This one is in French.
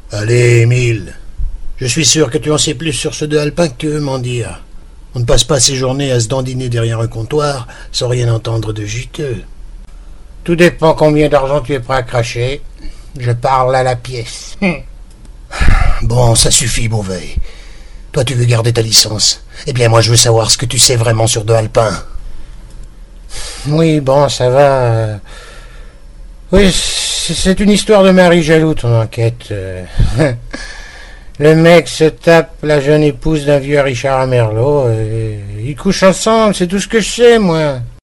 Allez, Émile. Je suis sûr que tu en sais plus sur ceux de Alpin que tu veux m'en dire. On ne passe pas ses journées à se dandiner derrière un comptoir sans rien entendre de juteux. Tout dépend combien d'argent tu es prêt à cracher. Je parle à la pièce. Bon, ça suffit, Beauvais. Toi, tu veux garder ta licence. Eh bien, moi, je veux savoir ce que tu sais vraiment sur de Alpin. Oui, bon, ça va. Oui, c'est une histoire de mari jaloux, ton enquête. Le mec se tape la jeune épouse d'un vieux Richard Amerlot. Ils couchent ensemble, c'est tout ce que je sais, moi.